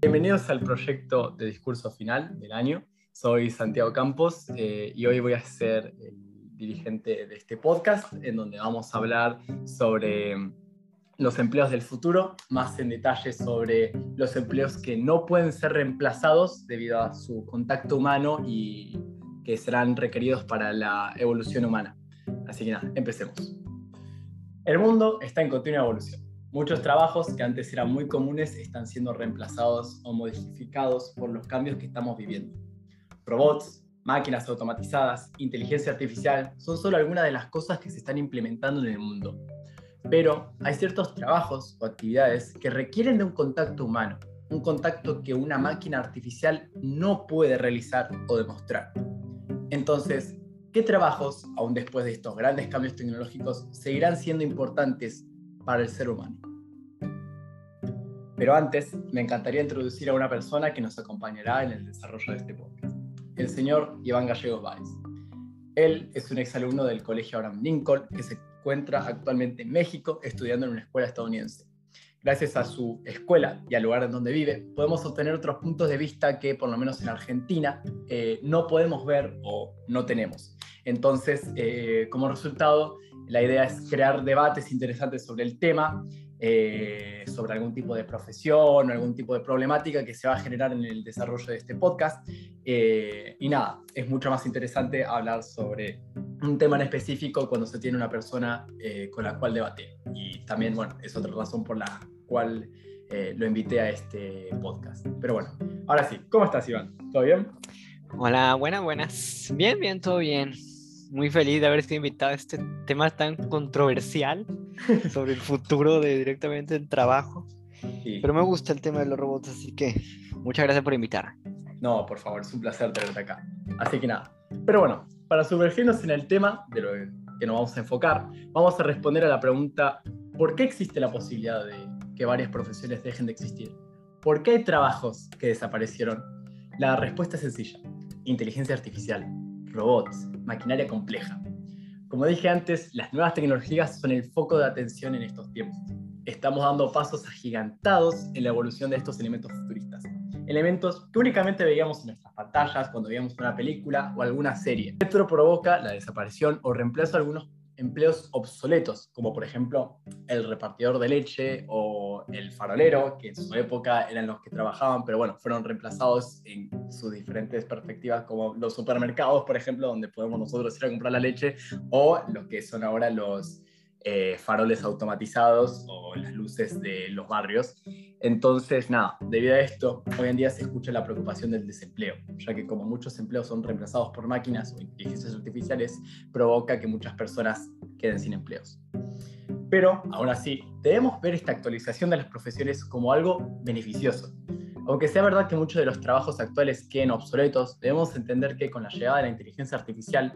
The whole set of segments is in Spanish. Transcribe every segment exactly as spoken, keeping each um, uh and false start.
Bienvenidos al proyecto de discurso final del año. Soy Santiago Campos eh, y hoy voy a ser el dirigente de este podcast en donde vamos a hablar sobre los empleos del futuro, más en detalle sobre los empleos que no pueden ser reemplazados debido a su contacto humano y que serán requeridos para la evolución humana. Así que nada, empecemos. El mundo está en continua evolución. Muchos trabajos que antes eran muy comunes están siendo reemplazados o modificados por los cambios que estamos viviendo. Robots, máquinas automatizadas, inteligencia artificial son solo algunas de las cosas que se están implementando en el mundo. Pero hay ciertos trabajos o actividades que requieren de un contacto humano, un contacto que una máquina artificial no puede realizar o demostrar. Entonces, ¿qué trabajos, aún después de estos grandes cambios tecnológicos, seguirán siendo importantes para el ser humano? Pero antes, me encantaría introducir a una persona que nos acompañará en el desarrollo de este podcast, el señor Iván Gallegos Báez. Él es un exalumno del Colegio Abraham Lincoln que se encuentra actualmente en México estudiando en una escuela estadounidense. Gracias a su escuela y al lugar en donde vive, podemos obtener otros puntos de vista que, por lo menos en Argentina, eh, no podemos ver o no tenemos. Entonces, eh, como resultado, la idea es crear debates interesantes sobre el tema, eh, sobre algún tipo de profesión o algún tipo de problemática que se va a generar en el desarrollo de este podcast. Eh, y nada, es mucho más interesante hablar sobre un tema en específico cuando se tiene una persona eh, con la cual debatir. Y también, bueno, es otra razón por la cual eh, lo invité a este podcast. Pero bueno, ahora sí, ¿cómo estás, Iván? ¿Todo bien? Hola, buenas, buenas. Bien, bien, todo bien. Muy feliz de haber sido invitado a este tema tan controversial sobre el futuro de directamente el trabajo. Sí. Pero me gusta el tema de los robots, así que muchas gracias por invitar. No, por favor, es un placer tenerte acá. Así que nada. Pero bueno, para sumergirnos en el tema de lo que nos vamos a enfocar, vamos a responder a la pregunta: ¿por qué existe la posibilidad de que varias profesiones dejen de existir? ¿Por qué hay trabajos que desaparecieron? La respuesta es sencilla: inteligencia artificial, robots, maquinaria compleja. Como dije antes, las nuevas tecnologías son el foco de atención en estos tiempos. Estamos dando pasos agigantados en la evolución de estos elementos futuristas. Elementos que únicamente veíamos en nuestras pantallas cuando veíamos una película o alguna serie. Esto provoca la desaparición o reemplazo de algunos empleos obsoletos, como por ejemplo el repartidor de leche o el farolero, que en su época eran los que trabajaban, pero bueno, fueron reemplazados en sus diferentes perspectivas, como los supermercados, por ejemplo, donde podemos nosotros ir a comprar la leche, o los que son ahora los eh, faroles automatizados o las luces de los barrios. Entonces, nada, debido a esto, hoy en día se escucha la preocupación del desempleo, ya que como muchos empleos son reemplazados por máquinas o inteligencias artificiales, provoca que muchas personas queden sin empleos. Pero, aún así, debemos ver esta actualización de las profesiones como algo beneficioso. Aunque sea verdad que muchos de los trabajos actuales queden obsoletos, debemos entender que con la llegada de la inteligencia artificial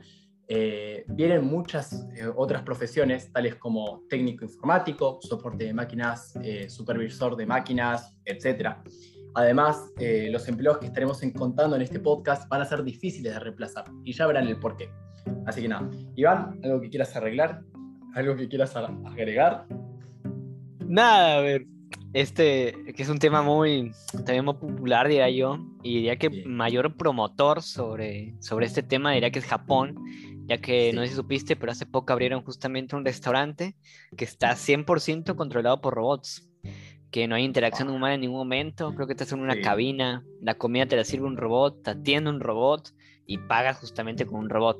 Eh, vienen muchas eh, otras profesiones, tales como técnico informático, soporte de máquinas, eh, supervisor de máquinas, etcétera. Además, eh, los empleos que estaremos encontrando en este podcast van a ser difíciles de reemplazar, y ya verán el porqué. Así que nada, Iván, ¿algo que quieras arreglar? ¿Algo que quieras agregar? Nada, a ver, este, que es un tema muy, también muy popular, diría yo, y diría que sí. Mayor promotor sobre, sobre este tema diría que es Japón, ya que sí. No sé si supiste, pero hace poco abrieron justamente un restaurante que está cien por ciento controlado por robots, que no hay interacción oh. humana en ningún momento. Creo que estás en una sí. cabina, la comida te la sirve un robot, te atiende un robot y pagas justamente con un robot.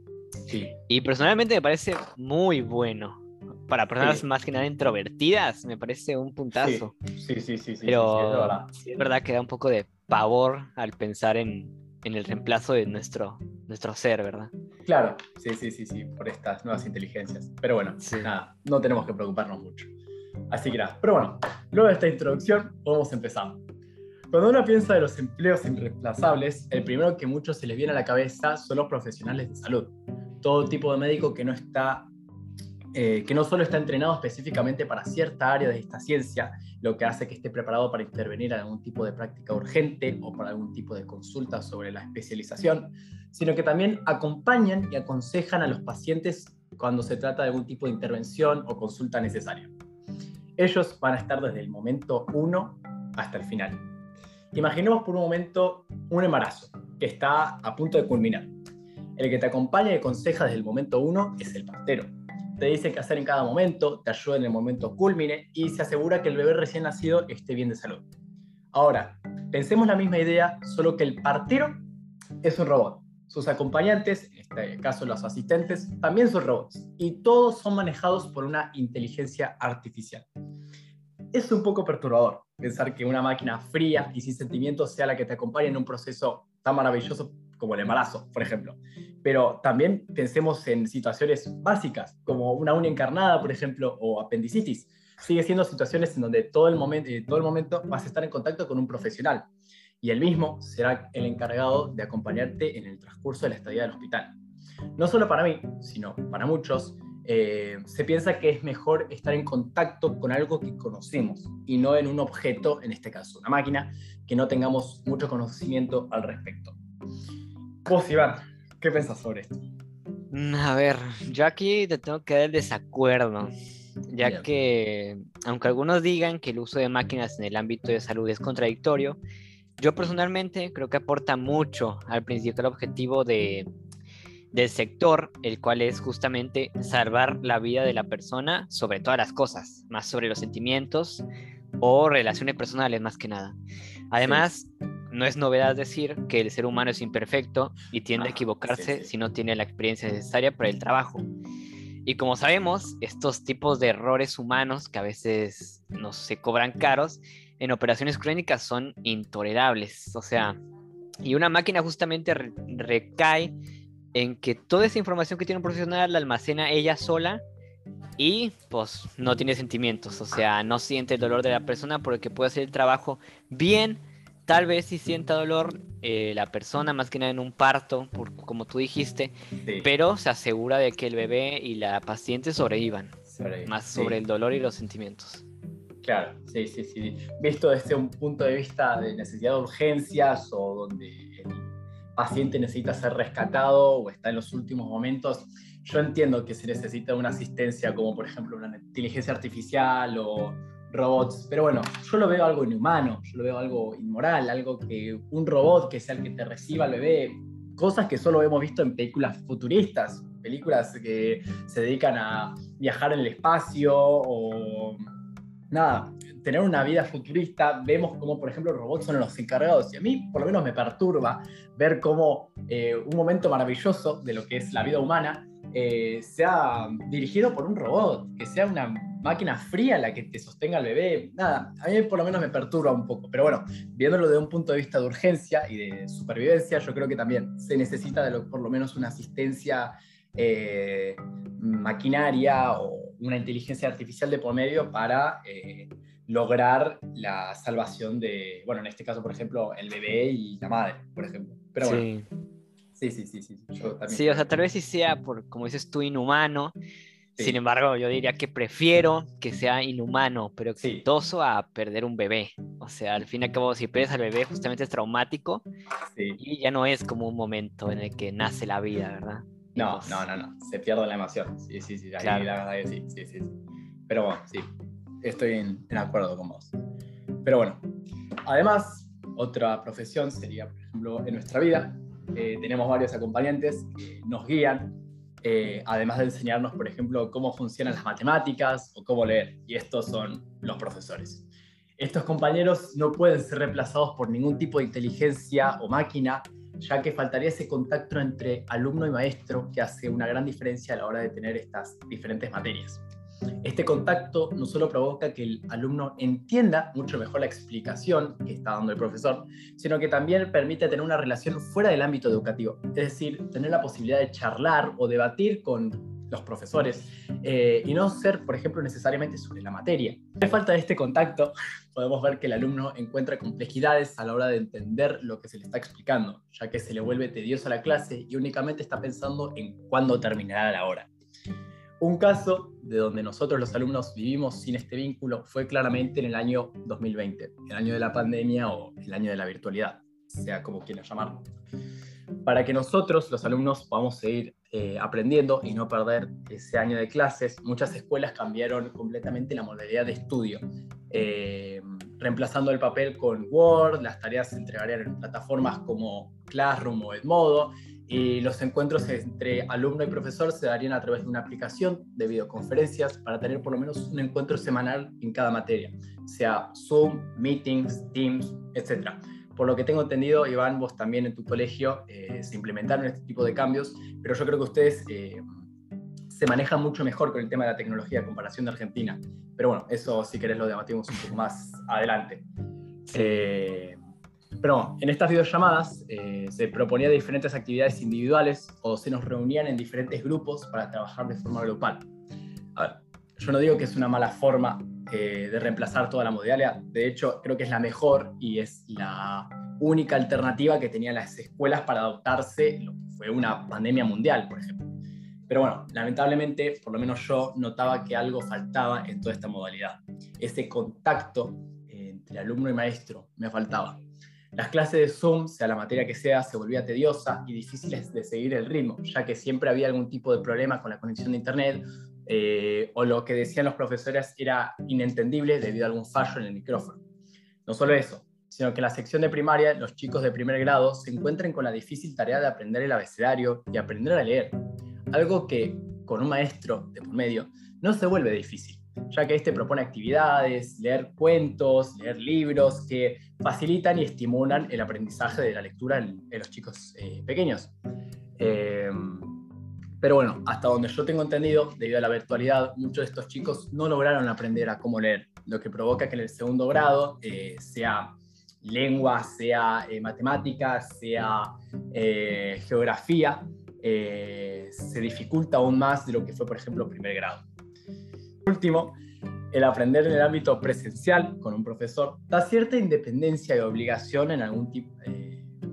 Sí. Y personalmente me parece muy bueno. Para personas sí. más que nada introvertidas, me parece un puntazo. Sí, sí, sí, sí, sí, pero sí, sí, es verdad. Sí es verdad que da un poco de pavor al pensar en, en el reemplazo de nuestro, nuestro ser, ¿verdad? Claro, sí, sí, sí, sí, por estas nuevas inteligencias. Pero bueno, sí. nada, no tenemos que preocuparnos mucho. Así que nada, pero bueno, luego de esta introducción podemos empezar. Cuando uno piensa de los empleos irreemplazables, el primero que muchos se les viene a la cabeza son los profesionales de salud. Todo tipo de médico que no está Eh, que no solo está entrenado específicamente para cierta área de esta ciencia, lo que hace que esté preparado para intervenir en algún tipo de práctica urgente o para algún tipo de consulta sobre la especialización, sino que también acompañan y aconsejan a los pacientes cuando se trata de algún tipo de intervención o consulta necesaria. Ellos van a estar desde el momento uno hasta el final. Imaginemos por un momento un embarazo que está a punto de culminar. El que te acompaña y aconseja desde el momento uno es el partero. Te dice qué hacer en cada momento, te ayuda en el momento cúlmine y se asegura que el bebé recién nacido esté bien de salud. Ahora, pensemos la misma idea, solo que el partero es un robot. Sus acompañantes, en este caso los asistentes, también son robots y todos son manejados por una inteligencia artificial. Es un poco perturbador pensar que una máquina fría y sin sentimientos sea la que te acompañe en un proceso tan maravilloso como el embarazo, por ejemplo. Pero también pensemos en situaciones básicas, como una uña encarnada, por ejemplo, o apendicitis. Sigue siendo situaciones en donde todo el, momento, eh, todo el momento vas a estar en contacto con un profesional y él mismo será el encargado de acompañarte en el transcurso de la estadía del hospital. No solo para mí, sino para muchos, eh, se piensa que es mejor estar en contacto con algo que conocemos y no en un objeto, en este caso una máquina, que no tengamos mucho conocimiento al respecto. Vos, Iván, ¿qué pensás sobre esto? A ver, yo aquí te tengo que dar el desacuerdo, ya Bien. que aunque algunos digan que el uso de máquinas en el ámbito de salud es contradictorio, yo personalmente creo que aporta mucho al principal objetivo de, del sector, el cual es justamente salvar la vida de la persona sobre todas las cosas, más sobre los sentimientos o relaciones personales más que nada. Además, sí, no es novedad decir que el ser humano es imperfecto y tiende a equivocarse sí, sí. si no tiene la experiencia necesaria para el trabajo. Y como sabemos, estos tipos de errores humanos que a veces nos se cobran caros en operaciones clínicas son intolerables. O sea, y una máquina justamente re recae en que toda esa información que tiene un profesional la almacena ella sola y pues no tiene sentimientos, o sea, no siente el dolor de la persona porque puede hacer el trabajo bien. Tal vez si sienta dolor eh, la persona, más que nada en un parto, por, como tú dijiste, Sí. pero se asegura de que el bebé y la paciente sobrevivan, Sobre, más sí. sobre el dolor y los sentimientos. Claro, sí, sí, sí. Visto desde un punto de vista de necesidad de urgencias o donde el paciente necesita ser rescatado o está en los últimos momentos, yo entiendo que se necesita una asistencia como por ejemplo una inteligencia artificial o robots, pero bueno, yo lo veo algo inhumano, yo lo veo algo inmoral, algo que un robot que sea el que te reciba al bebé, cosas que solo hemos visto en películas futuristas, películas que se dedican a viajar en el espacio o nada, tener una vida futurista. Vemos cómo, por ejemplo, los robots son los encargados, y a mí por lo menos me perturba ver cómo eh, un momento maravilloso de lo que es la vida humana eh, sea dirigido por un robot, que sea una máquina fría la que te sostenga al bebé. Nada, a mí por lo menos me perturba un poco, pero bueno, viéndolo de un punto de vista de urgencia y de supervivencia, yo creo que también se necesita de lo, por lo menos una asistencia eh, maquinaria o una inteligencia artificial de por medio para eh, lograr la salvación de, bueno, en este caso, por ejemplo, el bebé y la madre, por ejemplo. Pero bueno, Sí. sí, sí, sí, sí, yo también Sí, o creo sea, tal que vez sí sea por, como dices tú, inhumano. Sin sí, embargo, yo diría que prefiero que sea inhumano, pero sí, exitoso a perder un bebé. O sea, al fin y al cabo, si pierdes al bebé, justamente es traumático sí. y ya no es como un momento en el que nace la vida, ¿verdad? Y No, pues, no, no, no, se pierde la emoción. Sí, sí, sí, ahí claro. la verdad que sí, sí, sí, sí. Pero bueno, sí, estoy en, en acuerdo con vos. Pero bueno, además, otra profesión sería, por ejemplo, en nuestra vida, eh, tenemos varios acompañantes que nos guían, eh, además de enseñarnos, por ejemplo, cómo funcionan las matemáticas o cómo leer, y estos son los profesores. Estos compañeros no pueden ser reemplazados por ningún tipo de inteligencia o máquina, ya que faltaría ese contacto entre alumno y maestro que hace una gran diferencia a la hora de tener estas diferentes materias. Este contacto no solo provoca que el alumno entienda mucho mejor la explicación que está dando el profesor, sino que también permite tener una relación fuera del ámbito educativo, es decir, tener la posibilidad de charlar o debatir con los profesores eh, y no ser, por ejemplo, necesariamente sobre la materia. A falta de este contacto, podemos ver que el alumno encuentra complejidades a la hora de entender lo que se le está explicando, ya que se le vuelve tediosa la clase y únicamente está pensando en cuándo terminará la hora. Un caso de donde nosotros los alumnos vivimos sin este vínculo fue claramente en el año dos mil veinte, el año de la pandemia o el año de la virtualidad, sea como quieran llamarlo. Para que nosotros, los alumnos, podamos seguir eh, aprendiendo y no perder ese año de clases, muchas escuelas cambiaron completamente la modalidad de estudio. eh, reemplazando el papel con Word, las tareas se entregarían en plataformas como Classroom o Edmodo, y los encuentros entre alumno y profesor se darían a través de una aplicación de videoconferencias para tener por lo menos un encuentro semanal en cada materia, sea Zoom, Meetings, Teams, etcétera. Por lo que tengo entendido, Iván, vos también en tu colegio eh, se implementaron este tipo de cambios, pero yo creo que ustedes eh, se manejan mucho mejor con el tema de la tecnología a comparación de Argentina. Pero bueno, eso si querés lo debatimos un poco más adelante. Sí. Eh, Pero en estas videollamadas eh, se proponía diferentes actividades individuales o se nos reunían en diferentes grupos para trabajar de forma grupal. A ver, yo no digo que es una mala forma eh, de reemplazar toda la modalidad, de hecho creo que es la mejor y es la única alternativa que tenían las escuelas para adaptarse lo que fue una pandemia mundial, por ejemplo. Pero bueno, lamentablemente, por lo menos yo notaba que algo faltaba en toda esta modalidad. Ese contacto eh, entre alumno y maestro me faltaba. Las clases de Zoom, sea la materia que sea, se volvía tediosa y difíciles de seguir el ritmo, ya que siempre había algún tipo de problema con la conexión de internet eh, o lo que decían los profesores era inentendible debido a algún fallo en el micrófono. No solo eso, sino que en la sección de primaria los chicos de primer grado se encuentran con la difícil tarea de aprender el abecedario y aprender a leer, algo que con un maestro de por medio no se vuelve difícil, ya que este propone actividades, leer cuentos, leer libros que facilitan y estimulan el aprendizaje de la lectura en, en los chicos eh, pequeños. Eh, pero bueno, hasta donde yo tengo entendido, debido a la virtualidad, muchos de estos chicos no lograron aprender a cómo leer, lo que provoca que en el segundo grado, eh, sea lengua, sea eh, matemáticas, sea eh, geografía, eh, se dificulta aún más de lo que fue, por ejemplo, primer grado. Por último, el aprender en el ámbito presencial con un profesor da cierta independencia y obligación en algún tipo, eh,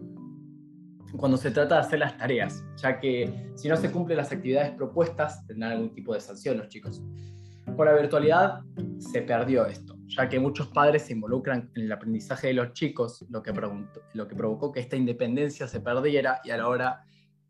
cuando se trata de hacer las tareas, ya que si no se cumplen las actividades propuestas tendrán algún tipo de sanción los chicos. Con la virtualidad se perdió esto, ya que muchos padres se involucran en el aprendizaje de los chicos, lo que, lo que provocó que esta independencia se perdiera y a la hora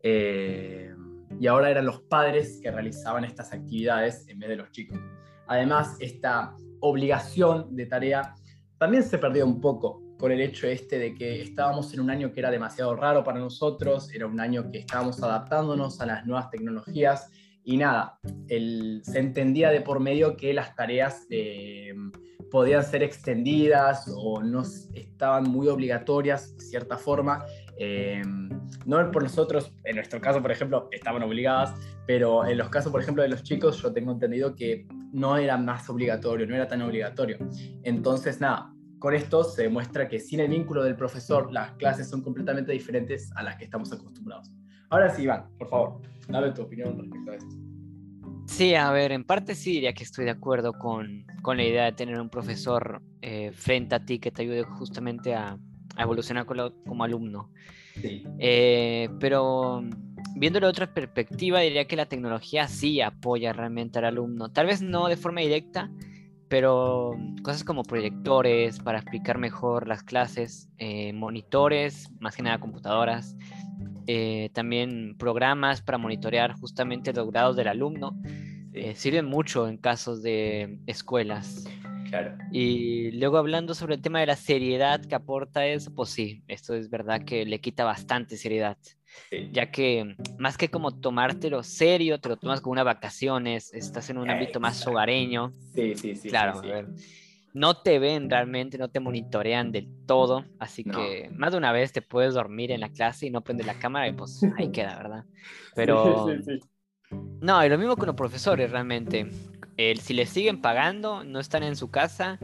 eh, y ahora eran los padres que realizaban estas actividades en vez de los chicos. Además, esta obligación de tarea también se perdió un poco con el hecho este de que estábamos en un año que era demasiado raro para nosotros, era un año que estábamos adaptándonos a las nuevas tecnologías y nada, el, se entendía de por medio que las tareas eh, podían ser extendidas o no estaban muy obligatorias de cierta forma. Eh, no por nosotros, en nuestro caso, por ejemplo, estaban obligadas, pero en los casos, por ejemplo, de los chicos, yo tengo entendido que no era más obligatorio, no era tan obligatorio. Entonces, nada, con esto se demuestra que sin el vínculo del profesor, las clases son completamente diferentes a las que estamos acostumbrados. Ahora sí, Iván, por favor, dame tu opinión respecto a esto. Sí, a ver, en parte sí diría que estoy de acuerdo con, con la idea de tener un profesor eh, frente a ti que te ayude justamente a, a evolucionar como, como alumno. Sí. Eh, pero viéndolo de otra perspectiva, diría que la tecnología sí apoya realmente al alumno. Tal vez no de forma directa, pero cosas como proyectores para explicar mejor las clases, eh, monitores, más que nada computadoras, eh, también programas para monitorear justamente los grados del alumno, eh, sirven mucho en casos de escuelas. Claro. Y luego hablando sobre el tema de la seriedad que aporta eso, pues sí, esto es verdad que le quita bastante seriedad. Sí. Ya que más que como tomártelo serio, te lo tomas como unas vacaciones, estás en un Exacto. ámbito más hogareño. Sí, sí, sí. Claro, sí, sí. a ver, no te ven realmente, no te monitorean del todo, así no. que más de una vez te puedes dormir en la clase y no prender la cámara y pues ahí queda, ¿verdad? Pero sí, sí, sí. No, y lo mismo con los profesores realmente. El, si les siguen pagando, no están en su casa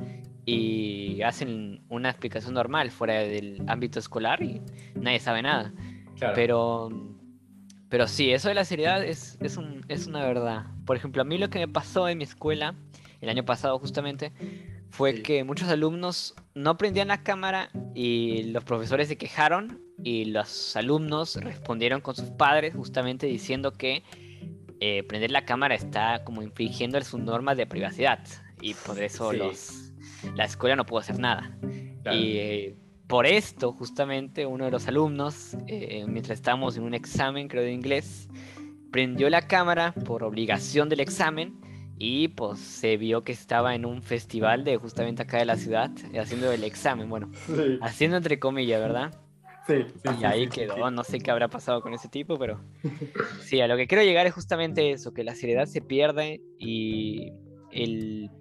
y hacen una explicación normal fuera del ámbito escolar y nadie sabe nada. Claro. Pero, pero sí, eso de la seriedad es, es, un, es una verdad. Por ejemplo, a mí lo que me pasó en mi escuela, el año pasado justamente, fue sí. que muchos alumnos no prendían la cámara y los profesores se quejaron y los alumnos respondieron con sus padres justamente diciendo que Eh, prender la cámara está como infringiendo sus normas de privacidad y por eso sí. los, la escuela no pudo hacer nada. Claro. Y eh, por esto justamente uno de los alumnos, eh, mientras estábamos en un examen creo de inglés, prendió la cámara por obligación del examen y pues se vio que estaba en un festival de justamente acá de la ciudad, eh, haciendo el examen, bueno, Sí, haciendo entre comillas, ¿verdad? sí, sí, Y sí, ahí sí, sí, quedó, sí. no sé qué habrá pasado con ese tipo, pero sí, a lo que quiero llegar es justamente eso, que la seriedad se pierde y el,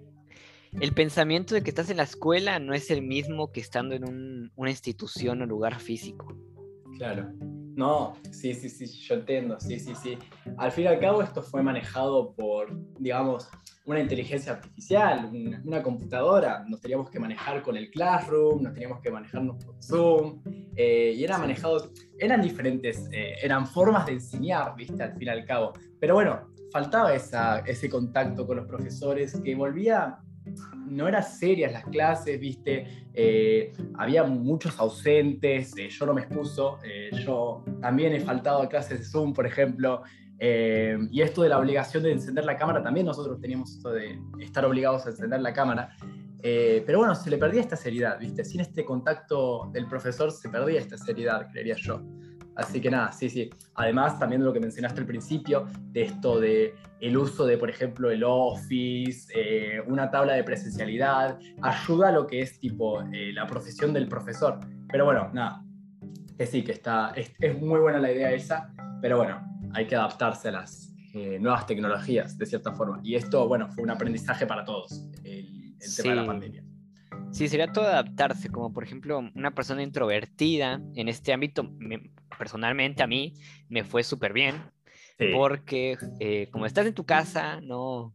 el pensamiento de que estás en la escuela no es el mismo que estando en un- una institución o lugar físico. Claro. No, sí, sí, sí, yo entiendo, sí, sí, sí. Al fin y al cabo esto fue manejado por, digamos, una inteligencia artificial, una, una computadora. Nos teníamos que manejar con el Classroom, nos teníamos que manejarnos con Zoom, eh, y era Sí. manejado, eran diferentes, eh, eran formas de enseñar, ¿viste? Al fin y al cabo. Pero bueno, faltaba esa, ese contacto con los profesores que volvía, no eran serias las clases, ¿viste? Eh, había muchos ausentes, eh, yo no me excuso, eh, yo también he faltado a clases de Zoom, por ejemplo, eh, y esto de la obligación de encender la cámara, también nosotros teníamos esto de estar obligados a encender la cámara, eh, pero bueno, se le perdía esta seriedad, ¿viste? Sin este contacto del profesor se perdía esta seriedad, creería yo. Así que nada, sí, sí. Además, también lo que mencionaste al principio, de esto de el uso de, por ejemplo, el Office, eh, una tabla de presencialidad, ayuda a lo que es tipo eh, la profesión del profesor. Pero bueno, nada, que sí, que está, es, es muy buena la idea esa, pero bueno, hay que adaptarse a las eh, nuevas tecnologías de cierta forma. Y esto, bueno, fue un aprendizaje para todos, el, el tema de la Sí, pandemia. sí, sería todo adaptarse, como por ejemplo una persona introvertida en este ámbito, me- personalmente a mí me fue súper bien, Sí, porque eh, como estás en tu casa, no,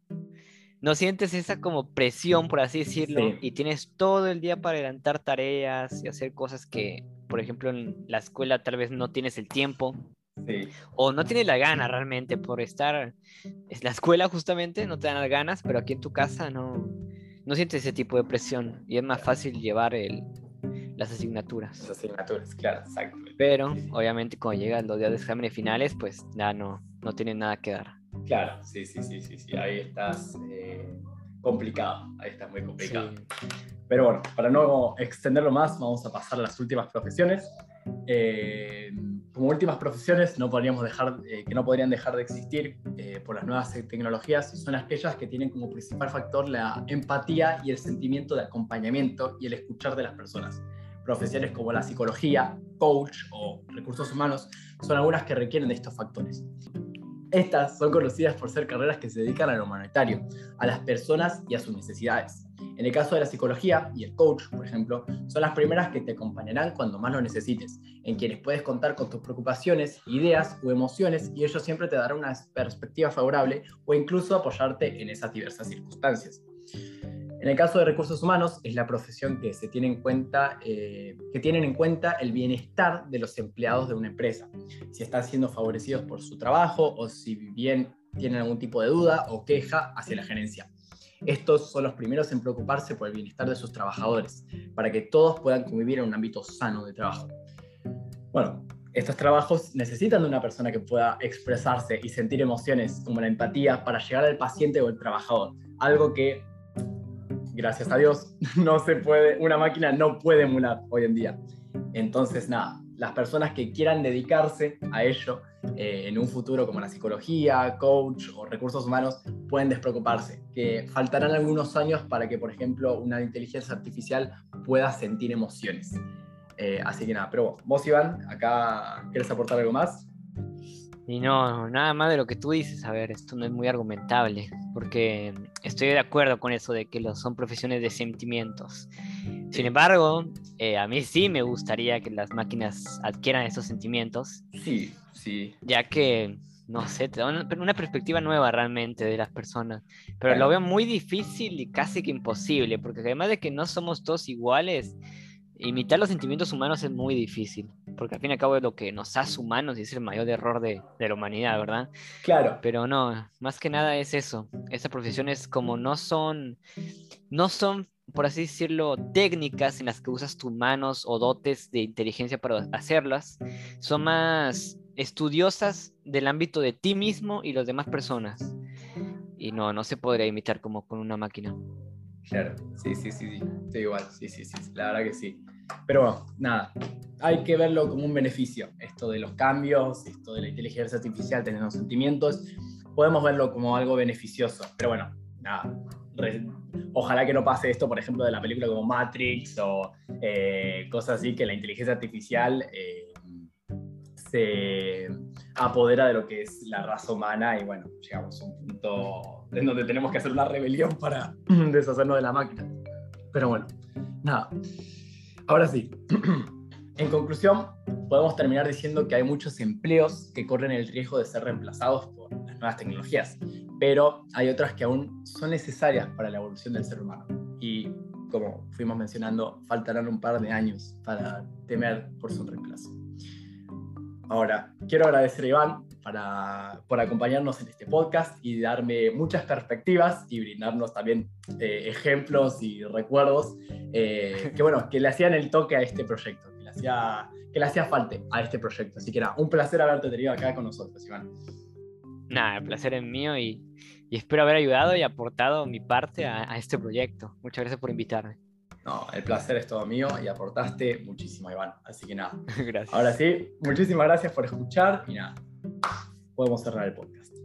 no sientes esa como presión, por así decirlo, y sí, tienes todo el día para adelantar tareas y hacer cosas que, por ejemplo, en la escuela tal vez no tienes el tiempo sí. o no tienes la gana realmente por estar en la escuela justamente, no te dan las ganas, pero aquí en tu casa no, no sientes ese tipo de presión y es más fácil llevar el, las Las asignaturas. asignaturas, claro, exacto. Pero Sí, sí. obviamente cuando llegan los días de exámenes finales, pues ya no, no tienen nada que dar. Claro, sí, sí, sí, sí, sí. Ahí estás eh, complicado, ahí estás muy complicado. Sí, Pero bueno, para no extenderlo más, vamos a pasar a las últimas profesiones. Eh, como últimas profesiones, no podríamos dejar, eh, que no podrían dejar de existir eh, por las nuevas tecnologías, son aquellas que tienen como principal factor la empatía y el sentimiento de acompañamiento y el escuchar de las personas. Profesiones como la psicología, coach o recursos humanos son algunas que requieren de estos factores. Estas son conocidas por ser carreras que se dedican a lo humanitario, a las personas y a sus necesidades. En el caso de la psicología y el coach, por ejemplo, son las primeras que te acompañarán cuando más lo necesites, en quienes puedes contar con tus preocupaciones, ideas o emociones y ellos siempre te darán una perspectiva favorable o incluso apoyarte en esas diversas circunstancias. En el caso de recursos humanos, es la profesión que se tiene en cuenta, eh, que tienen en cuenta el bienestar de los empleados de una empresa, si están siendo favorecidos por su trabajo o si bien tienen algún tipo de duda o queja hacia la gerencia. Estos son los primeros en preocuparse por el bienestar de sus trabajadores, para que todos puedan convivir en un ámbito sano de trabajo. Bueno, estos trabajos necesitan de una persona que pueda expresarse y sentir emociones como la empatía para llegar al paciente o el trabajador, algo que gracias a Dios, no se puede, una máquina no puede emular hoy en día. Entonces, nada, las personas que quieran dedicarse a ello eh, en un futuro como la psicología, coach o recursos humanos, pueden despreocuparse, que faltarán algunos años para que, por ejemplo, una inteligencia artificial pueda sentir emociones. Eh, así que nada, pero vos, Iván, acá, ¿quieres aportar algo más? y no, nada más de lo que tú dices, a ver, esto no es muy argumentable, porque estoy de acuerdo con eso de que los, son profesiones de sentimientos. Sin Sí, embargo, eh, a mí sí me gustaría que las máquinas adquieran esos sentimientos, sí, sí, ya que, no sé, te da una, una perspectiva nueva realmente de las personas, pero lo claro, veo muy difícil y casi que imposible, porque además de que no somos todos iguales, imitar los sentimientos humanos es muy difícil, porque al fin y al cabo es lo que nos hace humanos y es el mayor error de, de la humanidad, ¿verdad? claro, Pero no, más que nada es eso. Esas profesiones como no son, no son, por así decirlo, técnicas en las que usas tus manos o dotes de inteligencia para hacerlas, son más estudiosas del ámbito de ti mismo y las demás personas. Y no, no se podría imitar como con una máquina. claro, sí, sí, sí, sí, estoy igual, sí, sí, sí, la verdad que sí. Pero bueno, nada, hay que verlo como un beneficio, esto de los cambios, esto de la inteligencia artificial teniendo sentimientos, podemos verlo como algo beneficioso, pero bueno, nada, re, ojalá que no pase esto, por ejemplo, de la película como Matrix o eh, cosas así, que la inteligencia artificial eh, se apodera de lo que es la raza humana y bueno, llegamos a un punto en donde tenemos que hacer una rebelión para deshacernos de la máquina. Pero bueno, nada. Ahora sí, en conclusión, podemos terminar diciendo que hay muchos empleos que corren el riesgo de ser reemplazados por las nuevas tecnologías, pero hay otras que aún son necesarias para la evolución del ser humano. Y como fuimos mencionando, faltarán un par de años para temer por su reemplazo. Ahora, quiero agradecer a Iván para, por acompañarnos en este podcast y darme muchas perspectivas y brindarnos también eh, ejemplos y recuerdos eh, que, bueno, que le hacían el toque a este proyecto, que le hacía, que le hacía falta a este proyecto. Así que nada, un placer haberte tenido acá con nosotros, Iván. Nada, el placer es mío y, y espero haber ayudado y aportado mi parte a, a este proyecto. Muchas gracias por invitarme. No, el placer es todo mío y aportaste muchísimo, Iván. Así que nada. Gracias. Ahora sí, muchísimas gracias por escuchar y nada, podemos cerrar el podcast.